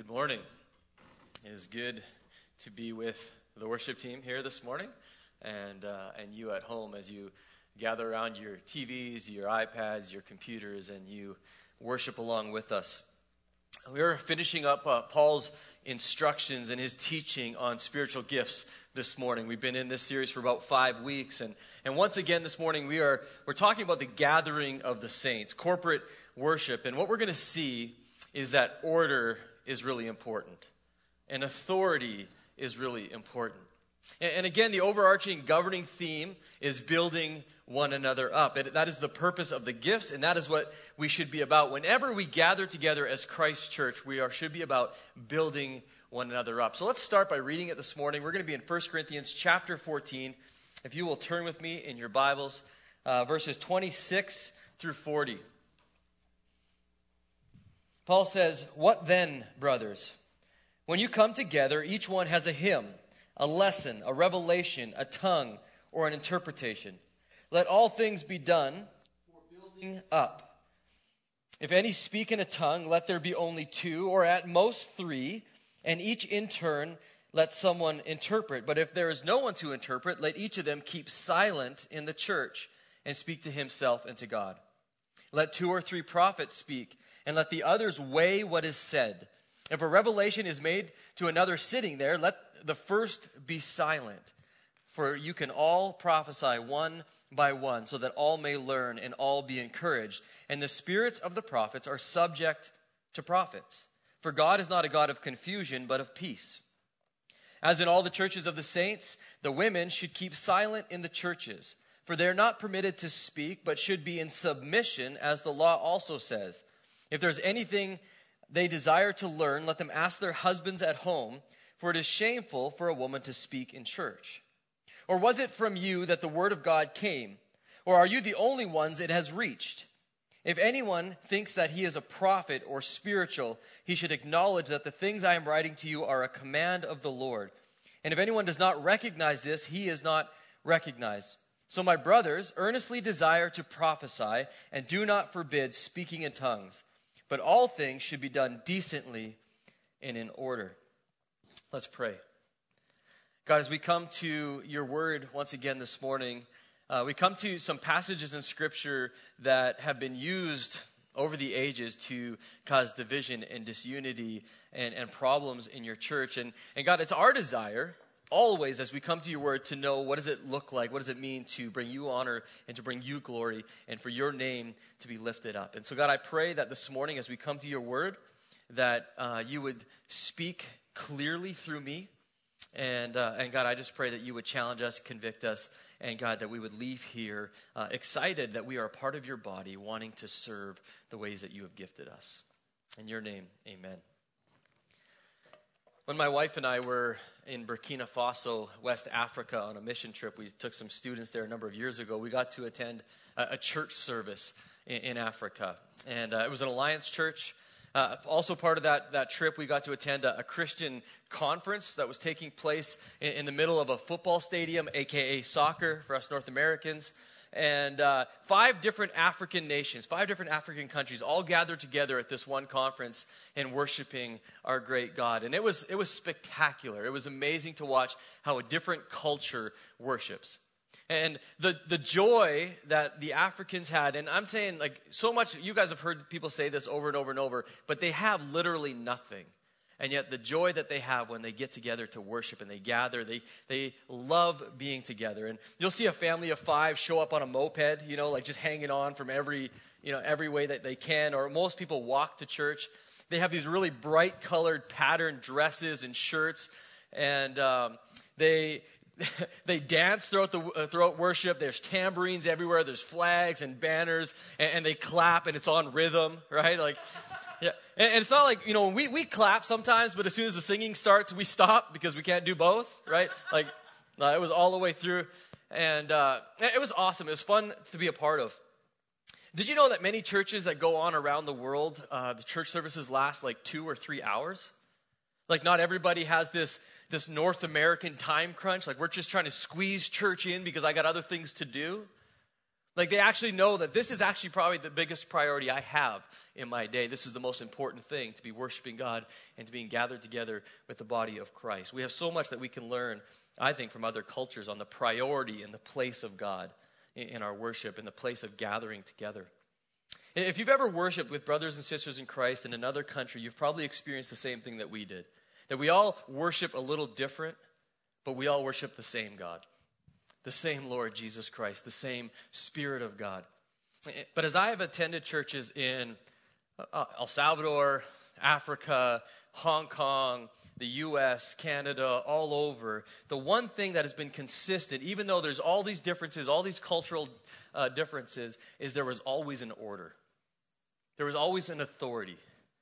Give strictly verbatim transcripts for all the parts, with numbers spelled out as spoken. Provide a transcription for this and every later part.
morning. It is good to be with the worship team here this morning, and uh, and you at home as you gather around your T Vs, your iPads, your computers, and you worship along with us. We are finishing up uh, Paul's instructions and his teaching on spiritual gifts this morning. We've been in this series for about five weeks, and and once again this morning we are we're talking about the gathering of the saints, corporate worship, and what we're going to see is that order is really important, and authority is really important. And, and again, the overarching governing theme is building one another up. And that is the purpose of the gifts, and that is what we should be about. Whenever we gather together as Christ Church, we are should be about building one another up. So let's start by reading it this morning. We're going to be in First Corinthians chapter fourteen. If you will turn with me in your Bibles, uh, verses twenty-six through forty. Paul says, "What then, brothers? When you come together, each one has a hymn, a lesson, a revelation, a tongue, or an interpretation. Let all things be done for building up. If any speak in a tongue, let there be only two, or at most three, and each in turn let someone interpret. But if there is no one to interpret, let each of them keep silent in the church and speak to himself and to God. Let two or three prophets speak, and let the others weigh what is said. If a revelation is made to another sitting there, let the first be silent. For you can all prophesy one by one, so that all may learn and all be encouraged. And the spirits of the prophets are subject to prophets. For God is not a God of confusion, but of peace. As in all the churches of the saints, the women should keep silent in the churches. For they are not permitted to speak, but should be in submission, as the law also says. If there's anything they desire to learn, let them ask their husbands at home, for it is shameful for a woman to speak in church. Or was it from you that the word of God came? Or are you the only ones it has reached? If anyone thinks that he is a prophet or spiritual, he should acknowledge that the things I am writing to you are a command of the Lord. And if anyone does not recognize this, he is not recognized. So my brothers, earnestly desire to prophesy, and do not forbid speaking in tongues. But all things should be done decently and in order." Let's pray. God, as we come to your word once again this morning, uh, we come to some passages in Scripture that have been used over the ages to cause division and disunity and, and problems in your church. And, and God, it's our desire always as we come to your word to know what does it look like, what does it mean to bring you honor and to bring you glory and for your name to be lifted up. And so God, I pray that this morning as we come to your word that uh, you would speak clearly through me. And uh, and God, I just pray that you would challenge us, convict us, and God, that we would leave here uh, excited that we are a part of your body, wanting to serve the ways that you have gifted us. In your name, amen. When my wife and I were in Burkina Faso, West Africa, on a mission trip, we took some students there a number of years ago. We got to attend a, a church service in, in Africa, and uh, it was an Alliance church. Uh, also part of that, that trip, we got to attend a, a Christian conference that was taking place in, in the middle of a football stadium, a k a soccer for us North Americans. And uh, five different African nations, five different African countries all gathered together at this one conference and worshiping our great God. And it was it was spectacular. It was amazing to watch how a different culture worships. And the, the joy that the Africans had, and I'm saying like so much, you guys have heard people say this over and over and over, but they have literally nothing. And yet the joy that they have when they get together to worship and they gather, they they love being together. And you'll see a family of five show up on a moped, you know, like just hanging on from every, you know, every way that they can. Or most people walk to church. They have these really bright colored patterned dresses and shirts. And um, they... they dance throughout the uh, throughout worship. There's tambourines everywhere. There's flags and banners, and, and they clap, and it's on rhythm, right? Like, yeah. And, and it's not like, you know, we we clap sometimes, but as soon as the singing starts, we stop because we can't do both, right? Like, uh, it was all the way through, and uh, it was awesome. It was fun to be a part of. Did you know that many churches that go on around the world, uh, the church services last like two or three hours? Like, not everybody has this. This North American time crunch, like we're just trying to squeeze church in because I got other things to do. Like they actually know that this is actually probably the biggest priority I have in my day. This is the most important thing, to be worshiping God and to being gathered together with the body of Christ. We have so much that we can learn, I think, from other cultures on the priority and the place of God in our worship and the place of gathering together. If you've ever worshiped with brothers and sisters in Christ in another country, you've probably experienced the same thing that we did. That we all worship a little different, but we all worship the same God. The same Lord Jesus Christ, the same Spirit of God. But as I have attended churches in El Salvador, Africa, Hong Kong, the U S, Canada, all over, the one thing that has been consistent, even though there's all these differences, all these cultural uh, differences, is there was always an order. There was always an authority.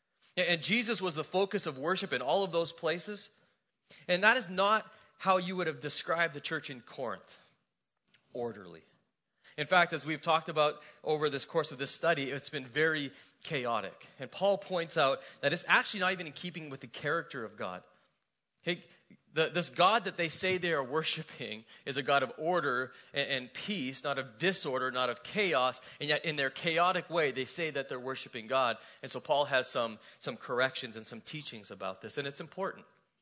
And Jesus was the focus of worship in all of those places. And that is not how you would have described the church in Corinth. Orderly. In fact, as we've talked about over this course of this study, it's been very chaotic. And Paul points out that it's actually not even in keeping with the character of God. Hey, the, this God that they say they are worshiping is a God of order and, and peace, not of disorder, not of chaos. And yet in their chaotic way, they say that they're worshiping God. And so Paul has some, some corrections and some teachings about this. And it's important.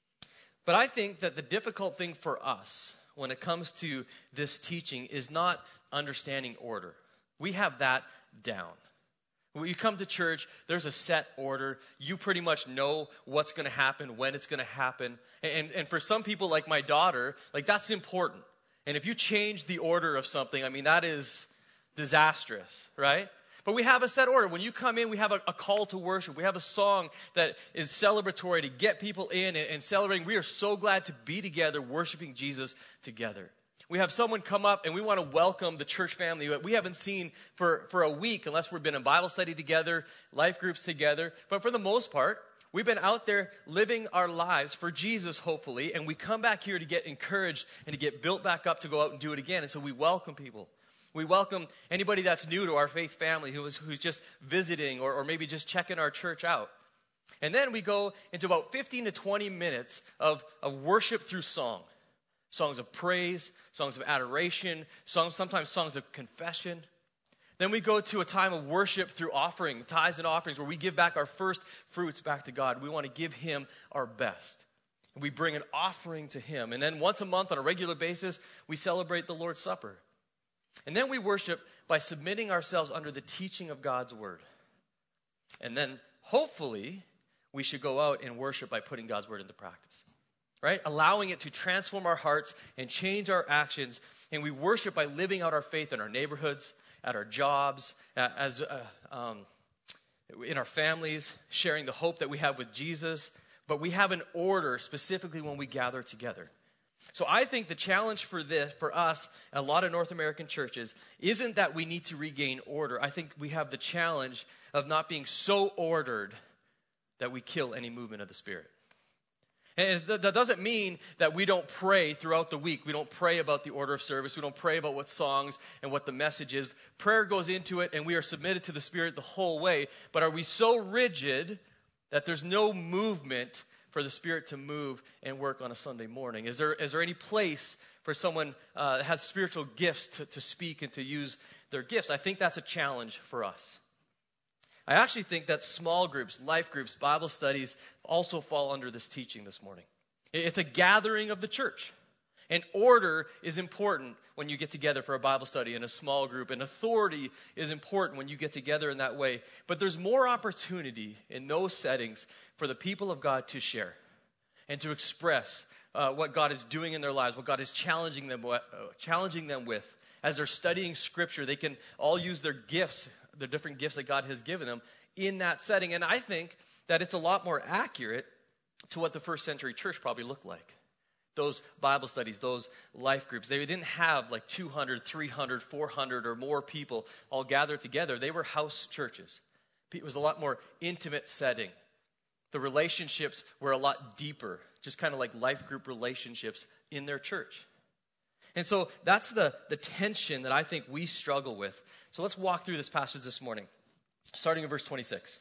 But I think that the difficult thing for us when it comes to this teaching is not understanding order. We have that down. When you come to church, there's a set order. You pretty much know what's going to happen, when it's going to happen. And, and for some people like my daughter, like that's important. And if you change the order of something, I mean, that is disastrous, right? But we have a set order. When you come in, we have a, a call to worship. We have a song that is celebratory to get people in and, and celebrating. We are so glad to be together, worshiping Jesus together. We have someone come up and we want to welcome the church family that we haven't seen for, for a week unless we've been in Bible study together, life groups together. But for the most part, we've been out there living our lives for Jesus, hopefully. And we come back here to get encouraged and to get built back up to go out and do it again. And so we welcome people. We welcome anybody that's new to our faith family who is, who's just visiting or, or maybe just checking our church out. And then we go into about fifteen to twenty minutes of, of worship through song. Songs of praise, songs of adoration, songs, sometimes songs of confession. Then we go to a time of worship through offering, tithes and offerings, where we give back our first fruits back to God. We want to give Him our best. We bring an offering to Him. And then once a month on a regular basis, we celebrate the Lord's Supper. And then we worship by submitting ourselves under the teaching of God's word. And then, hopefully, we should go out and worship by putting God's word into practice. Right? Allowing it to transform our hearts and change our actions. And we worship by living out our faith in our neighborhoods, at our jobs, as uh, um, in our families, sharing the hope that we have with Jesus. But we have an order specifically when we gather together. So I think the challenge for this, for us, a lot of North American churches, isn't that we need to regain order. I think we have the challenge of not being so ordered that we kill any movement of the Spirit. And that doesn't mean that we don't pray throughout the week. We don't pray about the order of service. We don't pray about what songs and what the message is. Prayer goes into it, and we are submitted to the Spirit the whole way. But are we so rigid that there's no movement for the Spirit to move and work on a Sunday morning? Is there is there any place for someone uh, that has spiritual gifts to, to speak and to use their gifts? I think that's a challenge for us. I actually think that small groups, life groups, Bible studies also fall under this teaching this morning. It's a gathering of the church. And order is important when you get together for a Bible study in a small group. And authority is important when you get together in that way. But there's more opportunity in those settings for the people of God to share and to express uh, what God is doing in their lives, what God is challenging them, uh, challenging them with. As they're studying Scripture, they can all use their gifts, the different gifts that God has given them in that setting. And I think that it's a lot more accurate to what the first century church probably looked like. Those Bible studies, those life groups, they didn't have like two hundred, three hundred, four hundred or more people all gathered together. They were house churches. It was a lot more intimate setting. The relationships were a lot deeper, just kind of like life group relationships in their church. And so that's the, the tension that I think we struggle with. So let's walk through this passage this morning, starting in verse twenty-six.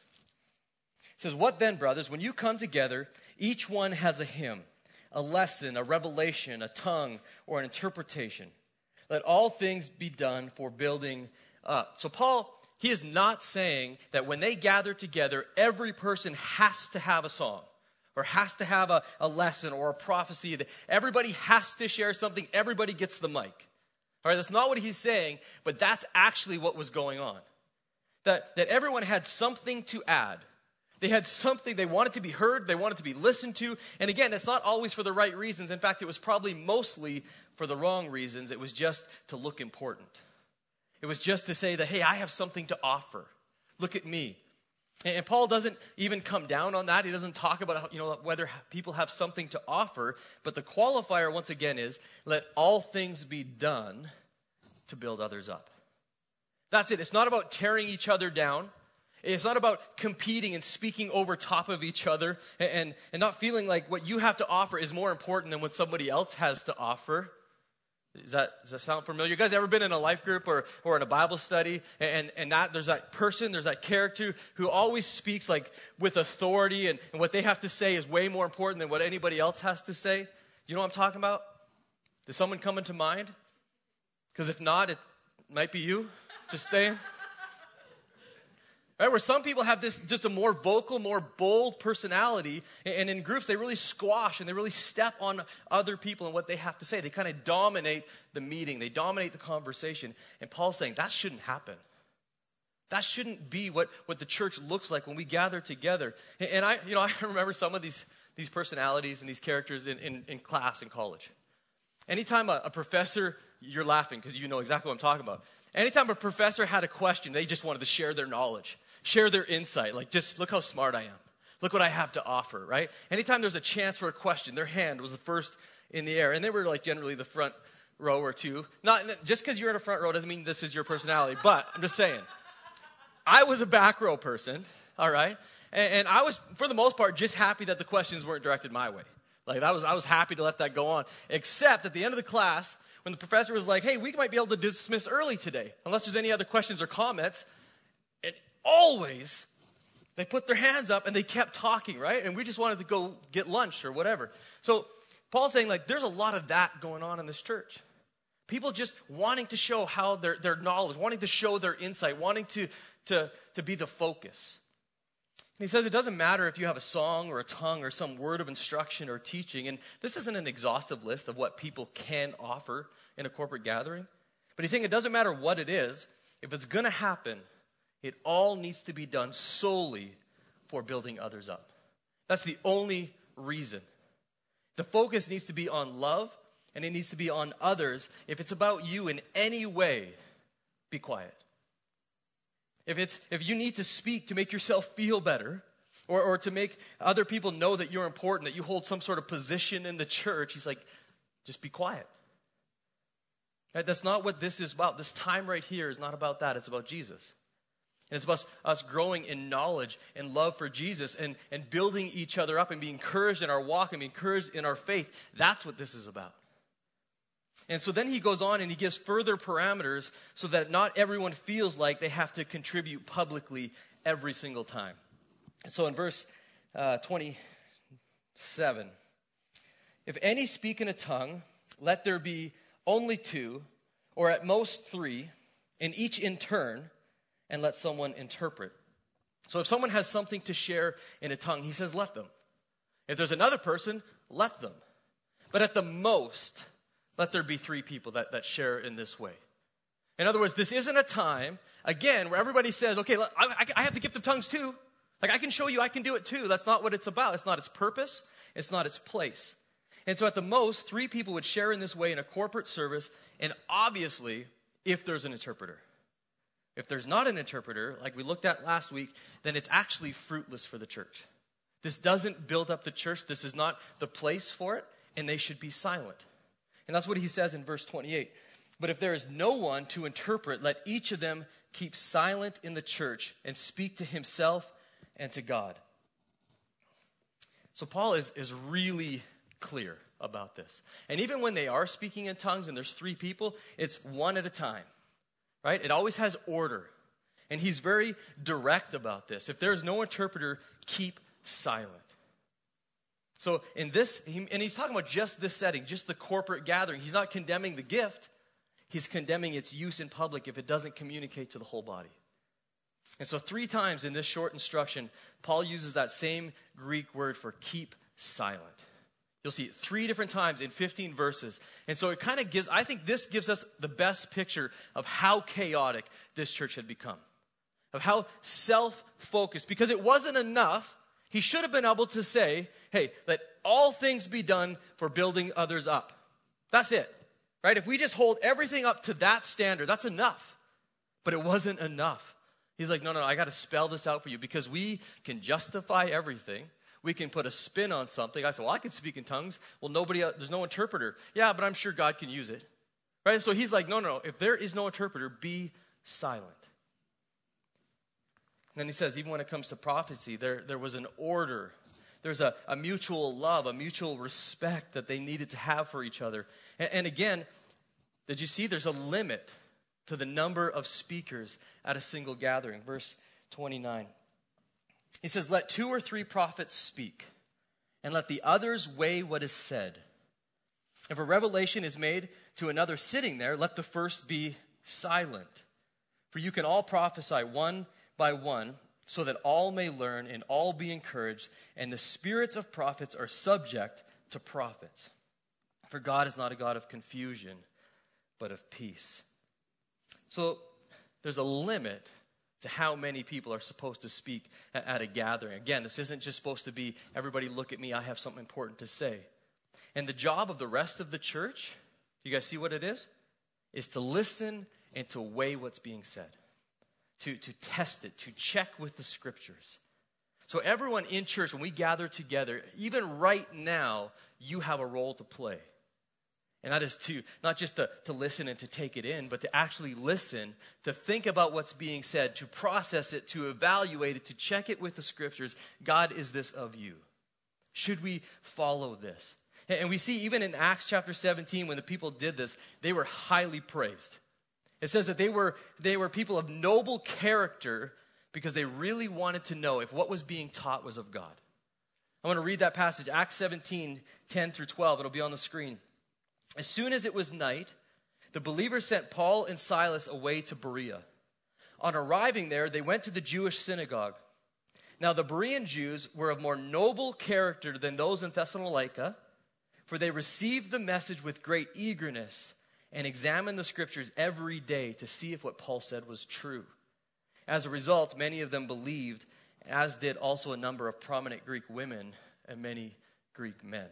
It says, "What then, brothers, when you come together, each one has a hymn, a lesson, a revelation, a tongue, or an interpretation. Let all things be done for building up. So Paul, he is not saying that when they gather together, every person has to have a song or has to have a, a lesson or a prophecy. That everybody has to share something. Everybody gets the mic. All right, that's not what he's saying, but that's actually what was going on. That, that everyone had something to add. They had something, they wanted to be heard, they wanted to be listened to. And again, it's not always for the right reasons. In fact, it was probably mostly for the wrong reasons. It was just to look important. It was just to say that, hey, I have something to offer. Look at me. And, and Paul doesn't even come down on that. He doesn't talk about how, you know, whether people have something to offer. But the qualifier, once again, is let all things be done to build others up. That's it. It's not about tearing each other down. It's not about competing and speaking over top of each other and, and, and not feeling like what you have to offer is more important than what somebody else has to offer. Is that, does that sound familiar? You guys ever been in a life group or, or in a Bible study and, and that there's that person, there's that character who always speaks like with authority and, and what they have to say is way more important than what anybody else has to say? You know what I'm talking about? Does someone come into mind? Because if not, it might be you. Just saying. Right, where some people have this just a more vocal, more bold personality, and in groups they really squash and they really step on other people and what they have to say. They kind of dominate the meeting, they dominate the conversation. And Paul's saying that shouldn't happen. That shouldn't be what, what the church looks like when we gather together. And, and I, you know, I remember some of these these personalities and these characters in, in, in class in college. Anytime a, a professor, you're laughing because you know exactly what I'm talking about. Anytime a professor had a question, they just wanted to share their knowledge. Share their insight, like just look how smart I am. Look what I have to offer, right? Anytime there's a chance for a question, their hand was the first in the air. And they were like generally the front row or two. Not just because you're in a front row doesn't mean this is your personality, but I'm just saying. I was a back row person, all right? And, and I was, for the most part, just happy that the questions weren't directed my way. Like that was, I was happy to let that go on. Except at the end of the class, when the professor was like, hey, we might be able to dismiss early today, unless there's any other questions or comments. Always, they put their hands up and they kept talking, right? And we just wanted to go get lunch or whatever. So Paul's saying, like, there's a lot of that going on in this church. People just wanting to show how their, their knowledge, wanting to show their insight, wanting to, to, to be the focus. And he says it doesn't matter if you have a song or a tongue or some word of instruction or teaching. And this isn't an exhaustive list of what people can offer in a corporate gathering. But he's saying it doesn't matter what it is. If it's going to happen, it all needs to be done solely for building others up. That's the only reason. The focus needs to be on love, and it needs to be on others. If it's about you in any way, be quiet. If it's if you need to speak to make yourself feel better, or, or to make other people know that you're important, that you hold some sort of position in the church, he's like, just be quiet. Right? That's not what this is about. This time right here is not about that. It's about Jesus. And it's about us growing in knowledge and love for Jesus and, and building each other up and being encouraged in our walk and being encouraged in our faith. That's what this is about. And so then he goes on and he gives further parameters so that not everyone feels like they have to contribute publicly every single time. So in verse uh, twenty-seven, if any speak in a tongue, let there be only two, or at most three, and each in turn, and let someone interpret. So if someone has something to share in a tongue, he says, let them. If there's another person, let them. But at the most, let there be three people that, that share in this way. In other words, this isn't a time, again, where everybody says, okay, I, I have the gift of tongues too. Like, I can show you I can do it too. That's not what it's about. It's not its purpose. It's not its place. And so at the most, three people would share in this way in a corporate service, and obviously, if there's an interpreter. If there's not an interpreter, like we looked at last week, then it's actually fruitless for the church. This doesn't build up the church. This is not the place for it, and they should be silent. And that's what he says in verse twenty-eight. But if there is no one to interpret, let each of them keep silent in the church and speak to himself and to God. So Paul is, is really clear about this. And even when they are speaking in tongues and there's three people, it's one at a time. Right? It always has order. And he's very direct about this. If there's no interpreter, keep silent. So in this, and he's talking about just this setting, just the corporate gathering. He's not condemning the gift. He's condemning its use in public if it doesn't communicate to the whole body. And so three times in this short instruction, Paul uses that same Greek word for keep silent. You'll see it three different times in fifteen verses. And so it kind of gives, I think this gives us the best picture of how chaotic this church had become. Of how self-focused, because it wasn't enough. He should have been able to say, hey, let all things be done for building others up. That's it, right? If we just hold everything up to that standard, that's enough. But it wasn't enough. He's like, no, no, no, I got to spell this out for you because we can justify everything. We can put a spin on something. I said, well, I can speak in tongues. Well, nobody, else, there's no interpreter. Yeah, but I'm sure God can use it, right? So he's like, no, no, no, if there is no interpreter, be silent. And then he says, even when it comes to prophecy, there, there was an order. There's a, a mutual love, a mutual respect that they needed to have for each other. And, and again, did you see there's a limit to the number of speakers at a single gathering? Verse twenty-nine. He says, let two or three prophets speak, and let the others weigh what is said. If a revelation is made to another sitting there, let the first be silent. For you can all prophesy one by one, so that all may learn and all be encouraged, and the spirits of prophets are subject to prophets. For God is not a God of confusion, but of peace. So there's a limit to how many people are supposed to speak at a gathering. Again, this isn't just supposed to be, everybody look at me, I have something important to say. And the job of the rest of the church, you guys see what it is? Is to listen and to weigh what's being said. To, to test it, to check with the scriptures. So everyone in church, when we gather together, even right now, you have a role to play. And that is to, not just to, to listen and to take it in, but to actually listen, to think about what's being said, to process it, to evaluate it, to check it with the scriptures. God, is this of you? Should we follow this? And, and we see even in Acts chapter seventeen, when the people did this, they were highly praised. It says that they were, they were people of noble character because they really wanted to know if what was being taught was of God. I want to read that passage, Acts seventeen, ten through twelve. It'll be on the screen. As soon as it was night, the believers sent Paul and Silas away to Berea. On arriving there, they went to the Jewish synagogue. Now the Berean Jews were of more noble character than those in Thessalonica, for they received the message with great eagerness and examined the scriptures every day to see if what Paul said was true. As a result, many of them believed, as did also a number of prominent Greek women and many Greek men.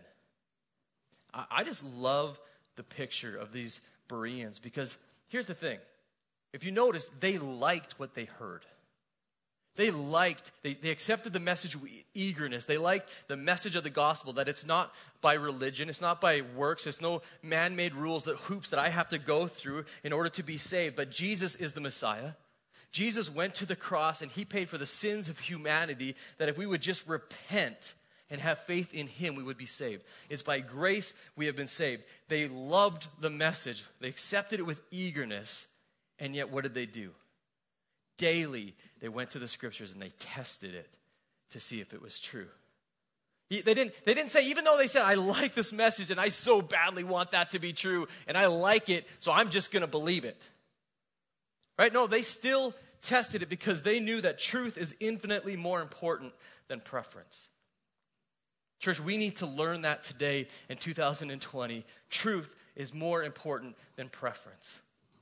I, I just love the picture of these Bereans because here's the thing. If you notice, they liked what they heard. They liked, they, they accepted the message with eagerness. They liked the message of the gospel, that it's not by religion, it's not by works, it's no man-made rules, that hoops that I have to go through in order to be saved. But Jesus is the Messiah. Jesus went to the cross and he paid for the sins of humanity, that if we would just repent and have faith in him, we would be saved. It's by grace we have been saved. They loved the message. They accepted it with eagerness. And yet what did they do? Daily, they went to the scriptures and they tested it to see if it was true. They didn't, they didn't say, even though they said, I like this message and I so badly want that to be true and I like it, so I'm just going to believe it. Right? No, they still tested it because they knew that truth is infinitely more important than preference. Church, we need to learn that today in two thousand twenty. Truth is more important than preference.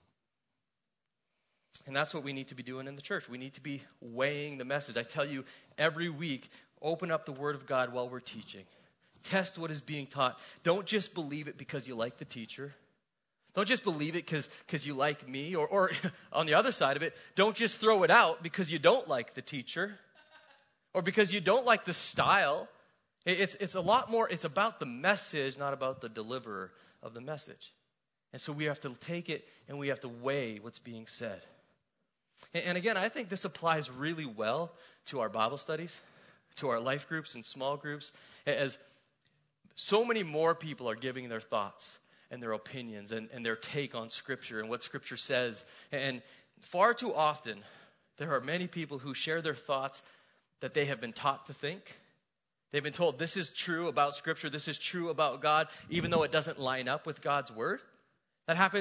And that's what we need to be doing in the church. We need to be weighing the message. I tell you, every week, open up the Word of God while we're teaching. Test what is being taught. Don't just believe it because you like the teacher. Don't just believe it because because you like me. Or, or on the other side of it, don't just throw it out because you don't like the teacher. Or because you don't like the style. It's, it's a lot more, it's about the message, not about the deliverer of the message. And so we have to take it and we have to weigh what's being said. And, and again, I think this applies really well to our Bible studies, to our life groups and small groups, as so many more people are giving their thoughts and their opinions and, and their take on Scripture and what Scripture says. And far too often, there are many people who share their thoughts that they have been taught to think. They've been told this is true about Scripture, this is true about God, even though it doesn't line up with God's Word. That happens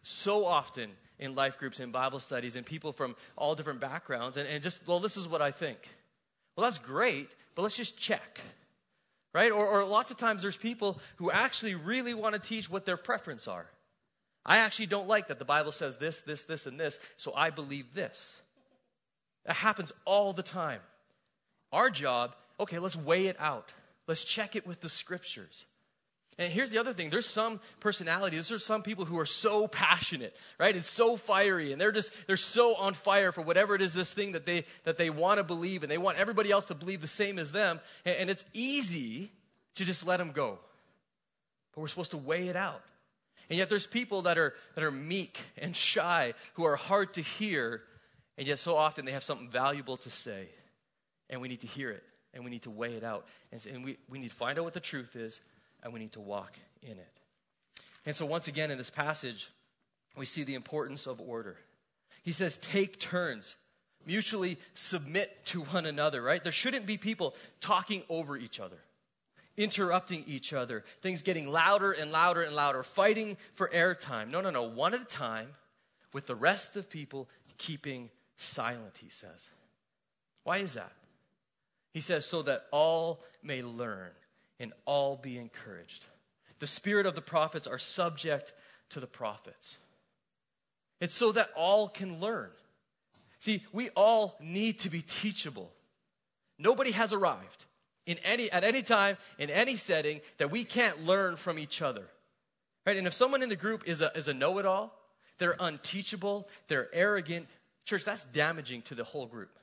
so often in life groups and Bible studies and people from all different backgrounds and, and just, well, this is what I think. Well, that's great, but let's just check, right? Or, or lots of times there's people who actually really want to teach what their preference are. I actually don't like that the Bible says this, this, this, and this, so I believe this. That happens all the time. Our job, okay, let's weigh it out. Let's check it with the scriptures. And here's the other thing. There's some personalities, there's some people who are so passionate, right? It's so fiery, and they're just, they're so on fire for whatever it is, this thing that they that they want to believe, and they want everybody else to believe the same as them. And, and it's easy to just let them go. But we're supposed to weigh it out. And yet there's people that are that are meek and shy, who are hard to hear, and yet so often they have something valuable to say. And we need to hear it, and we need to weigh it out. And, and we, we need to find out what the truth is, and we need to walk in it. And so once again in this passage, we see the importance of order. He says, take turns, mutually submit to one another, right? There shouldn't be people talking over each other, interrupting each other, things getting louder and louder and louder, fighting for airtime. No, no, no, one at a time, with the rest of people keeping silent, he says. Why is that? He says, so that all may learn and all be encouraged. The spirit of the prophets are subject to the prophets. It's so that all can learn. See, we all need to be teachable. Nobody has arrived in any at any time, in any setting, that we can't learn from each other. Right? And if someone in the group is a, is a know-it-all, they're unteachable, they're arrogant, church, that's damaging to the whole group.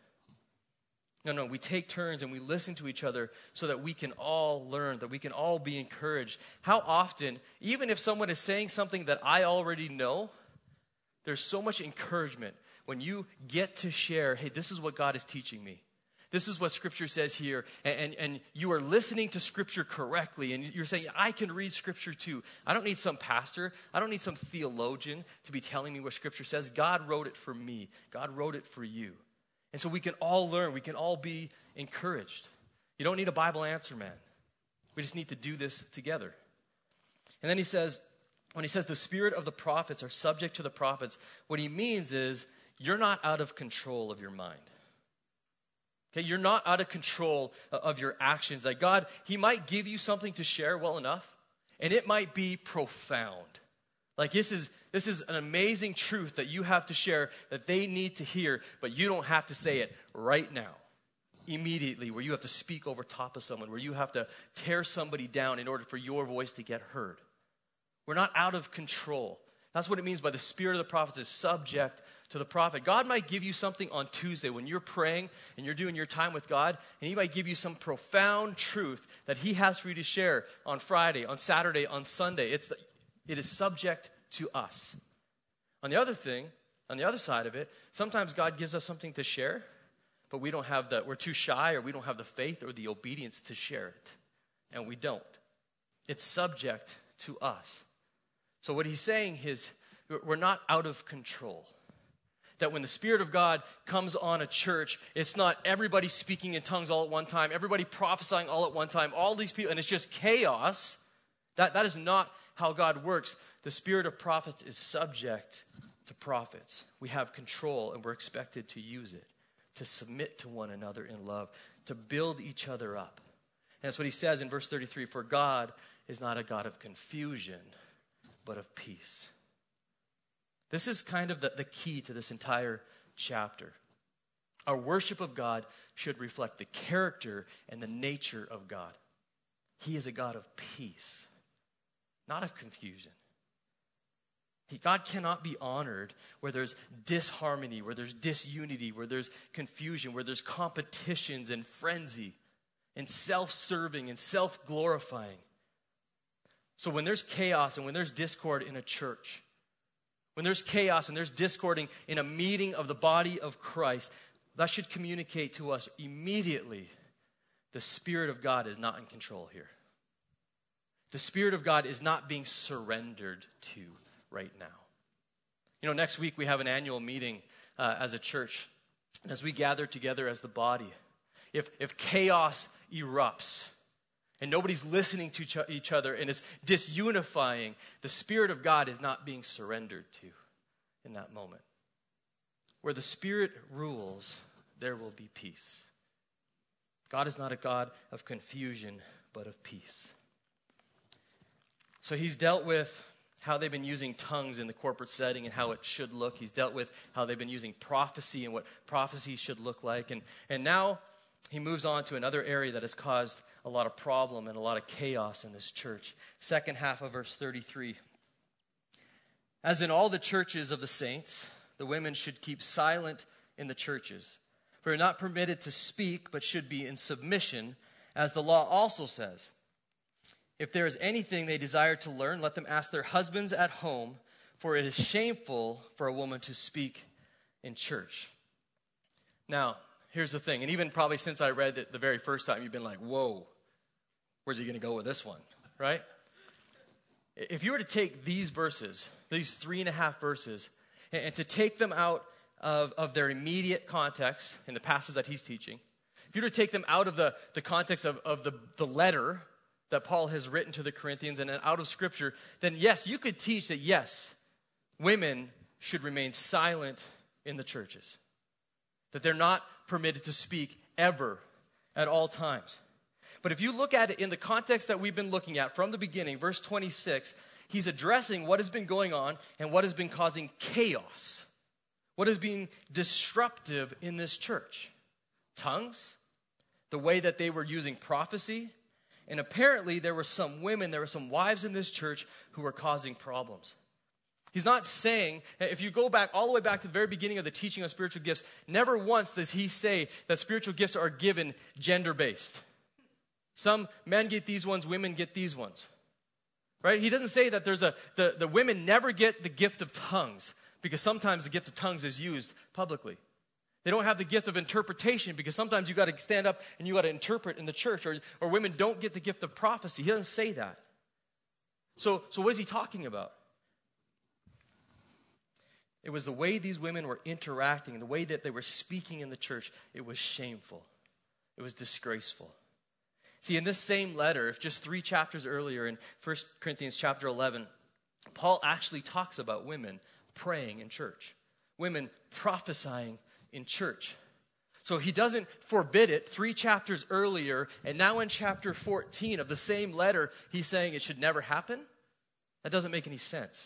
No, no, we take turns and we listen to each other so that we can all learn, that we can all be encouraged. How often, even if someone is saying something that I already know, there's so much encouragement when you get to share, hey, this is what God is teaching me. This is what Scripture says here, and, and, and you are listening to Scripture correctly, and you're saying, I can read Scripture too. I don't need some pastor. I don't need some theologian to be telling me what Scripture says. God wrote it for me. God wrote it for you. And so we can all learn. We can all be encouraged. You don't need a Bible answer, man. We just need to do this together. And then he says, when he says the spirit of the prophets are subject to the prophets, what he means is you're not out of control of your mind. Okay, you're not out of control of your actions. Like God, he might give you something to share well enough, and it might be profound. Like this is this is an amazing truth that you have to share that they need to hear, but you don't have to say it right now, immediately, where you have to speak over top of someone, where you have to tear somebody down in order for your voice to get heard. We're not out of control. That's what it means by the spirit of the prophets is subject to the prophet. God might give you something on Tuesday when you're praying and you're doing your time with God, and he might give you some profound truth that he has for you to share on Friday, on Saturday, on Sunday. It's the, it is subject to us. On the other thing, on the other side of it, sometimes God gives us something to share, but we don't have the, we're too shy, or we don't have the faith or the obedience to share it. And we don't. It's subject to us. So what he's saying is, we're not out of control. That when the Spirit of God comes on a church, it's not everybody speaking in tongues all at one time, everybody prophesying all at one time, all these people, and it's just chaos. That, that is not how God works. The spirit of prophets is subject to prophets. We have control, and we're expected to use it, to submit to one another in love, to build each other up. And that's what he says in verse thirty-three, for God is not a God of confusion, but of peace. This is kind of the, the key to this entire chapter. Our worship of God should reflect the character and the nature of God. He is a God of peace, not of confusion. He, God cannot be honored where there's disharmony, where there's disunity, where there's confusion, where there's competitions and frenzy and self-serving and self-glorifying. So when there's chaos and when there's discord in a church, when there's chaos and there's discording in a meeting of the body of Christ, that should communicate to us immediately the Spirit of God is not in control here. The Spirit of God is not being surrendered to right now. You know, next week we have an annual meeting uh, as a church, as we gather together as the body. If, if chaos erupts, and nobody's listening to each- each other and it's disunifying, the Spirit of God is not being surrendered to in that moment. Where the Spirit rules, there will be peace. God is not a God of confusion, but of peace. So he's dealt with how they've been using tongues in the corporate setting and how it should look. He's dealt with how they've been using prophecy and what prophecy should look like. And, and now he moves on to another area that has caused a lot of problem and a lot of chaos in this church. Second half of verse thirty-three. As in all the churches of the saints, the women should keep silent in the churches. For they're not permitted to speak, but should be in submission, as the law also says. If there is anything they desire to learn, let them ask their husbands at home, for it is shameful for a woman to speak in church. Now, here's the thing, and even probably since I read it the very first time, you've been like, whoa, where's he going to go with this one, right? If you were to take these verses, these three and a half verses, and, and to take them out of, of their immediate context in the passage that he's teaching, if you were to take them out of the, the context of, of the, the letter that Paul has written to the Corinthians and out of Scripture, then yes, you could teach that yes, women should remain silent in the churches. That they're not permitted to speak ever at all times. But if you look at it in the context that we've been looking at from the beginning, verse twenty-six, he's addressing what has been going on and what has been causing chaos. What is being disruptive in this church? Tongues, the way that they were using prophecy, and apparently there were some women, there were some wives in this church who were causing problems. He's not saying, if you go back all the way back to the very beginning of the teaching of spiritual gifts, never once does he say that spiritual gifts are given gender-based. Some men get these ones, women get these ones. Right? He doesn't say that there's a, the, the women never get the gift of tongues because sometimes the gift of tongues is used publicly. They don't have the gift of interpretation because sometimes you got to stand up and you got to interpret in the church, or, or women don't get the gift of prophecy. He doesn't say that. So, so what is he talking about? It was the way these women were interacting, the way that they were speaking in the church. It was shameful. It was disgraceful. See, in this same letter, if just three chapters earlier in First Corinthians chapter eleven, Paul actually talks about women praying in church, women prophesying in church. So he doesn't forbid it three chapters earlier, and now in chapter fourteen of the same letter, he's saying it should never happen? That doesn't make any sense.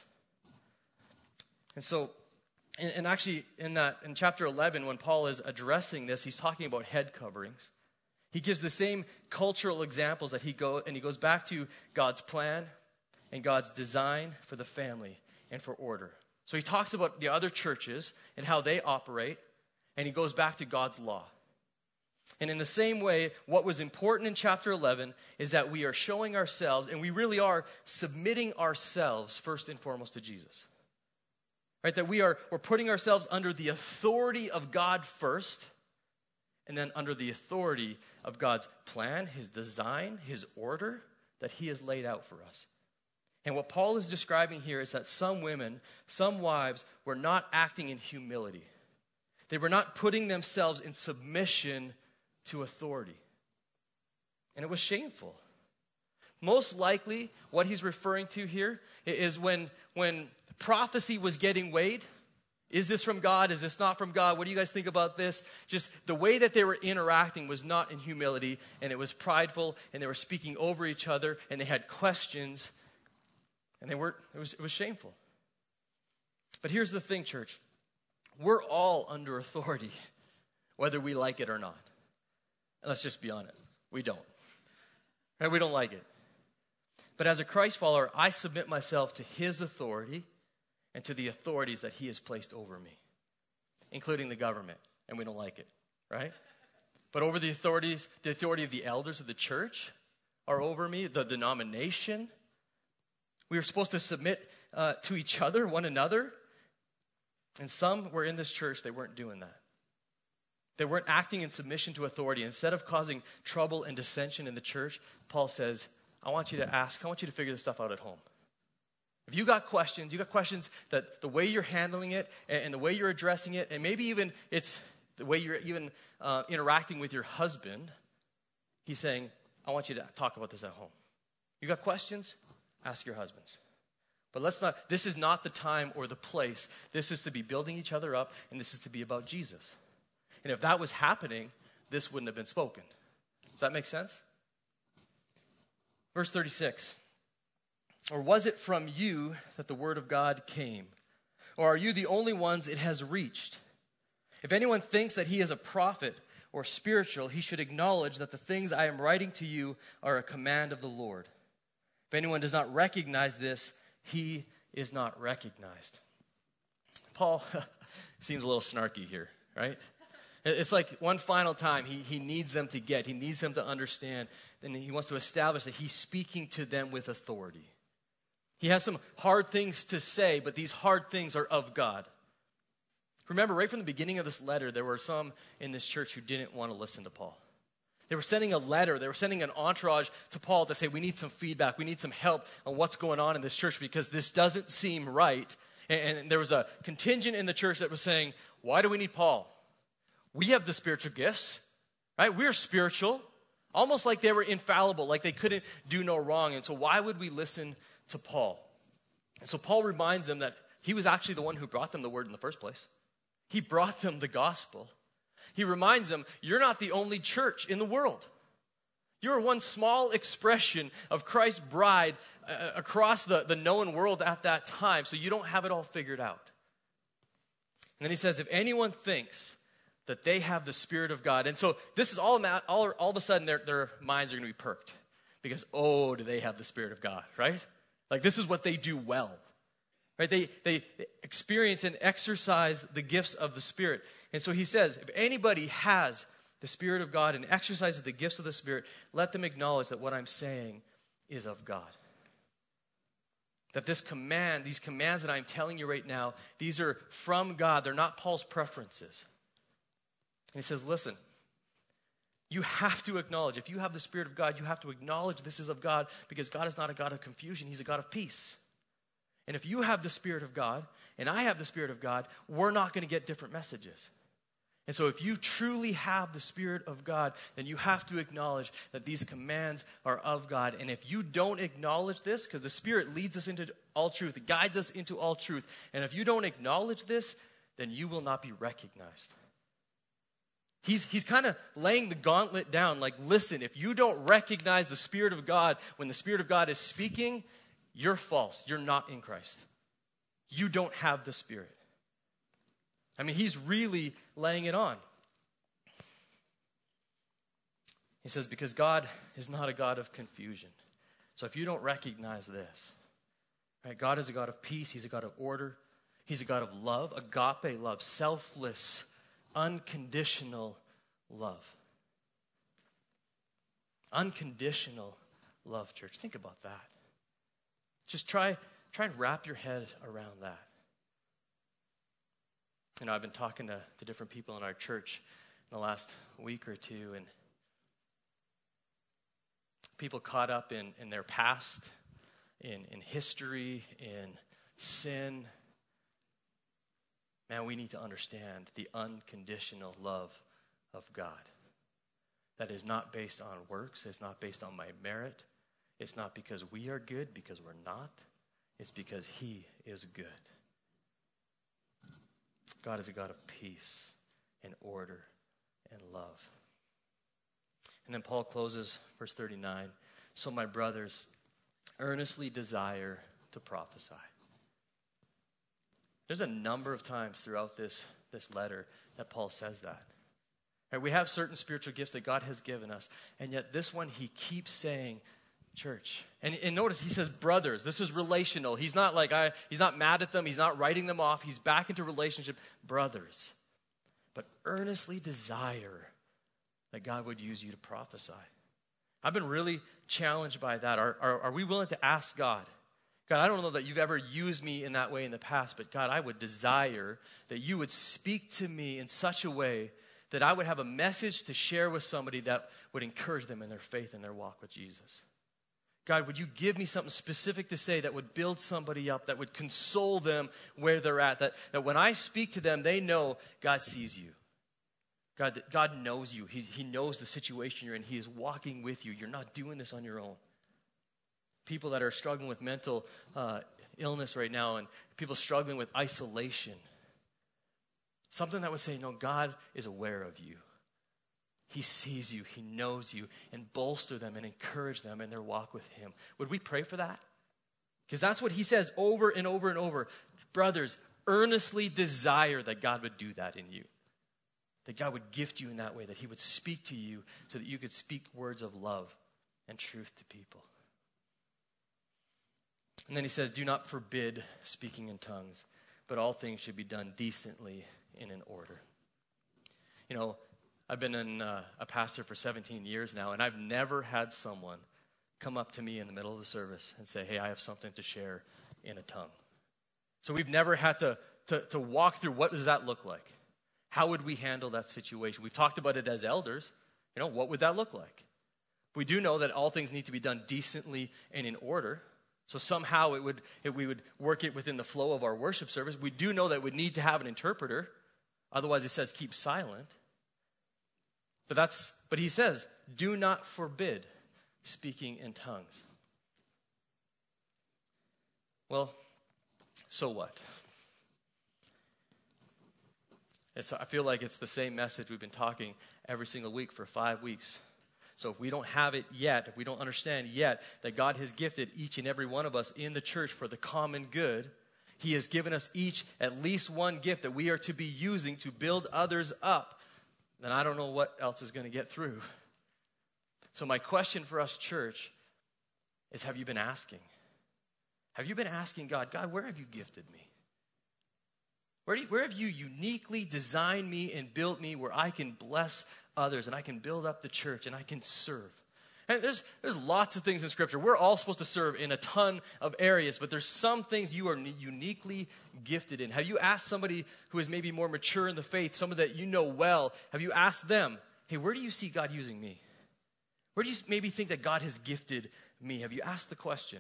And so, and, and actually in that in chapter eleven, when Paul is addressing this, he's talking about head coverings. He gives the same cultural examples that he go, and he goes back to God's plan and God's design for the family and for order. So he talks about the other churches and how they operate, and he goes back to God's law. And in the same way, what was important in chapter eleven is that we are showing ourselves, and we really are submitting ourselves first and foremost to Jesus. Right? That we are we're putting ourselves under the authority of God first, and then under the authority of God's plan, his design, his order that he has laid out for us. And what Paul is describing here is that some women, some wives, were not acting in humility. They were not putting themselves in submission to authority. And it was shameful. Most likely, what he's referring to here is when, when prophecy was getting weighed. Is this from God? Is this not from God? What do you guys think about this? Just the way that they were interacting was not in humility, and it was prideful, and they were speaking over each other, and they had questions, and they weren't, it was, it was shameful. But here's the thing, church. We're all under authority, whether we like it or not. And let's just be honest. We don't. Right? We don't like it. But as a Christ follower, I submit myself to his authority and to the authorities that he has placed over me, including the government, and we don't like it, right? But over the authorities, the authority of the elders of the church are over me, the denomination. We are supposed to submit uh, to each other, one another. And some were in this church, they weren't doing that. They weren't acting in submission to authority. Instead of causing trouble and dissension in the church, Paul says, I want you to ask, I want you to figure this stuff out at home. If you got questions, you got questions that the way you're handling it and, and the way you're addressing it, and maybe even it's the way you're even uh, interacting with your husband, he's saying, I want you to talk about this at home. You got questions? Ask your husbands. But let's not, this is not the time or the place. This is to be building each other up, and this is to be about Jesus. And if that was happening, this wouldn't have been spoken. Does that make sense? Verse thirty-six. Or was it from you that the word of God came? Or are you the only ones it has reached? If anyone thinks that he is a prophet or spiritual, he should acknowledge that the things I am writing to you are a command of the Lord. If anyone does not recognize this, he is not recognized. Paul seems a little snarky here, right? It's like one final time he, he needs them to get, he needs them to understand, and he wants to establish that he's speaking to them with authority. He has some hard things to say, but these hard things are of God. Remember, right from the beginning of this letter, there were some in this church who didn't want to listen to Paul. They were sending a letter, they were sending an entourage to Paul to say, we need some feedback, we need some help on what's going on in this church because this doesn't seem right. And, and there was a contingent in the church that was saying, why do we need Paul? We have the spiritual gifts, right? We're spiritual, almost like they were infallible, like they couldn't do no wrong. And so why would we listen to Paul? And so Paul reminds them that he was actually the one who brought them the word in the first place. He brought them the gospel. He reminds them, you're not the only church in the world. You're one small expression of Christ's bride uh, across the, the known world at that time, so you don't have it all figured out. And then he says, if anyone thinks that they have the Spirit of God, and so this is all, all, all of a sudden their, their minds are going to be perked because, oh, do they have the Spirit of God, right? Like this is what they do well. Right? They, they experience and exercise the gifts of the Spirit. And so he says, if anybody has the Spirit of God and exercises the gifts of the Spirit, let them acknowledge that what I'm saying is of God. That this command, these commands that I'm telling you right now, these are from God. They're not Paul's preferences. And he says, listen, you have to acknowledge, if you have the Spirit of God, you have to acknowledge this is of God because God is not a God of confusion. He's a God of peace. And if you have the Spirit of God, and I have the Spirit of God, we're not going to get different messages. And so if you truly have the Spirit of God, then you have to acknowledge that these commands are of God. And if you don't acknowledge this, because the Spirit leads us into all truth, it guides us into all truth. And if you don't acknowledge this, then you will not be recognized. He's, he's kind of laying the gauntlet down, like, listen, if you don't recognize the Spirit of God when the Spirit of God is speaking, you're false. You're not in Christ. You don't have the Spirit. I mean, he's really laying it on. He says, because God is not a God of confusion. So if you don't recognize this, right, God is a God of peace. He's a God of order. He's a God of love, agape love, selfless, unconditional love. Unconditional love, church. Think about that. Just try, try and wrap your head around that. You know, I've been talking to, to different people in our church in the last week or two, and people caught up in, in their past, in, in history, in sin. Man, we need to understand the unconditional love of God. That is not based on works. It's not based on my merit. It's not because we are good, because we're not. It's because he is good. God is a God of peace and order and love. And then Paul closes verse thirty-nine. So my brothers, earnestly desire to prophesy. There's a number of times throughout this, this letter that Paul says that. Right, we have certain spiritual gifts that God has given us, and yet this one he keeps saying, church. And, and notice he says brothers. This is relational. He's not like, I, he's not mad at them. He's not writing them off. He's back into relationship. Brothers. But earnestly desire that God would use you to prophesy. I've been really challenged by that. Are, are, are we willing to ask God, God, I don't know that you've ever used me in that way in the past, but God, I would desire that you would speak to me in such a way that I would have a message to share with somebody that would encourage them in their faith and their walk with Jesus. God, would you give me something specific to say that would build somebody up, that would console them where they're at, that, that when I speak to them, they know God sees you. God, that God knows you. He, he knows the situation you're in. He is walking with you. You're not doing this on your own. People that are struggling with mental uh, illness right now, and people struggling with isolation. Something that would say, no, God is aware of you. He sees you. He knows you. And bolster them and encourage them in their walk with him. Would we pray for that? Because that's what he says over and over and over. Brothers, earnestly desire that God would do that in you. That God would gift you in that way. That he would speak to you so that you could speak words of love and truth to people. And then he says, do not forbid speaking in tongues, but all things should be done decently and in order. You know, I've been in, uh, a pastor for seventeen years now, and I've never had someone come up to me in the middle of the service and say, hey, I have something to share in a tongue. So we've never had to, to, to walk through what does that look like? How would we handle that situation? We've talked about it as elders. You know, what would that look like? We do know that all things need to be done decently and in order. So somehow it would, it, we would work it within the flow of our worship service. We do know that we need to have an interpreter. Otherwise it says keep silent. But that's, but he says, do not forbid speaking in tongues. Well, so what? It's, I feel like it's the same message we've been talking every single week for five weeks. So if we don't have it yet, if we don't understand yet that God has gifted each and every one of us in the church for the common good, he has given us each at least one gift that we are to be using to build others up, then I don't know what else is going to get through. So my question for us, church, is have you been asking? Have you been asking God, God, where have you gifted me? Where, do you, where have you uniquely designed me and built me where I can bless others and I can build up the church and I can serve? And there's, there's lots of things in Scripture. We're all supposed to serve in a ton of areas, but there's some things you are uniquely gifted in. Have you asked somebody who is maybe more mature in the faith, someone that you know well, have you asked them, hey, where do you see God using me? Where do you maybe think that God has gifted me? Have you asked the question?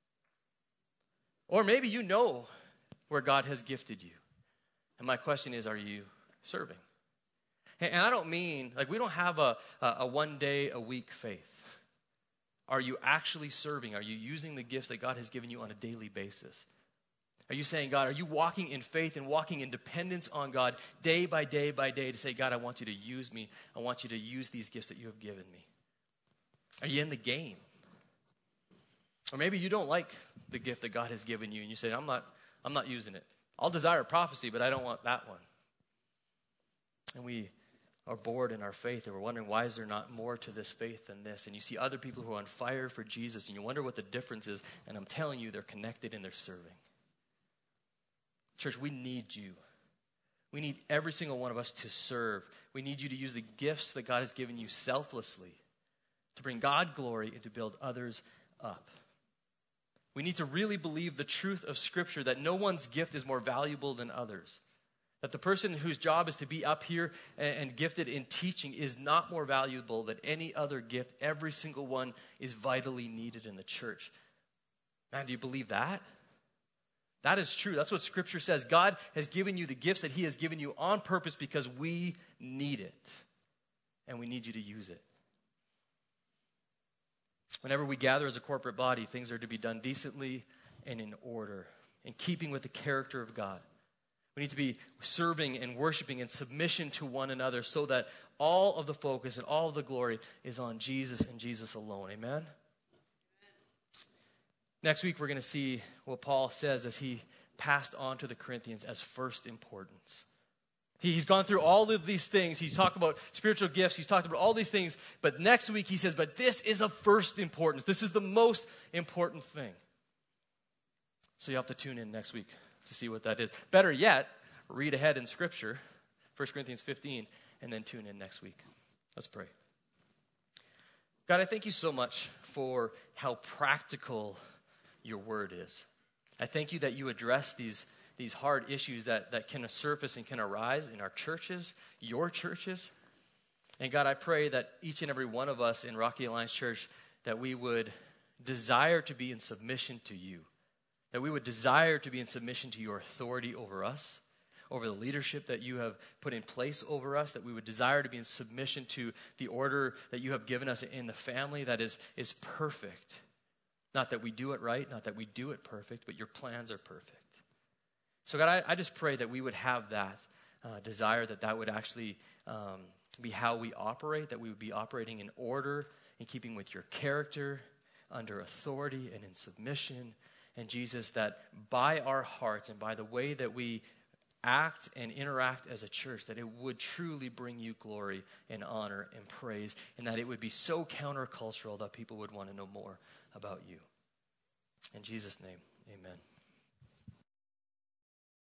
Or maybe you know where God has gifted you. And my question is, are you serving? And I don't mean, like we don't have a, a one day a week faith. Are you actually serving? Are you using the gifts that God has given you on a daily basis? Are you saying, God, are you walking in faith and walking in dependence on God day by day by day to say, God, I want you to use me. I want you to use these gifts that you have given me. Are you in the game? Or maybe you don't like the gift that God has given you and you say, I'm not, I'm not using it. I'll desire prophecy, but I don't want that one. And we are bored in our faith and we're wondering, why is there not more to this faith than this? And you see other people who are on fire for Jesus and you wonder what the difference is. And I'm telling you, they're connected and they're serving. Church, we need you. We need every single one of us to serve. We need you to use the gifts that God has given you selflessly to bring God glory and to build others up. We need to really believe the truth of Scripture that no one's gift is more valuable than others. That the person whose job is to be up here and, and gifted in teaching is not more valuable than any other gift. Every single one is vitally needed in the church. Man, do you believe that? That is true. That's what Scripture says. God has given you the gifts that he has given you on purpose because we need it. And we need you to use it. Whenever we gather as a corporate body, things are to be done decently and in order, in keeping with the character of God. We need to be serving and worshiping in submission to one another so that all of the focus and all of the glory is on Jesus and Jesus alone. Amen? Amen. Next week, we're going to see what Paul says as he passed on to the Corinthians as first importance. He's gone through all of these things. He's talked about spiritual gifts. He's talked about all these things. But next week he says, but this is of first importance. This is the most important thing. So you have to tune in next week to see what that is. Better yet, read ahead in Scripture, First Corinthians fifteen, and then tune in next week. Let's pray. God, I thank you so much for how practical your word is. I thank you that you address these these hard issues that, that can surface and can arise in our churches, your churches. And God, I pray that each and every one of us in Rocky Alliance Church, that we would desire to be in submission to you, that we would desire to be in submission to your authority over us. over the leadership that you have put in place over us, that we would desire to be in submission to the order that you have given us in the family that is, is perfect. Not that we do it right, not that we do it perfect, but your plans are perfect. So God, I, I just pray that we would have that uh, desire, that that would actually um, be how we operate, that we would be operating in order, in keeping with your character, under authority and in submission. And Jesus, that by our hearts and by the way that we act and interact as a church, that it would truly bring you glory and honor and praise, and that it would be so countercultural that people would want to know more about you. In Jesus' name, amen.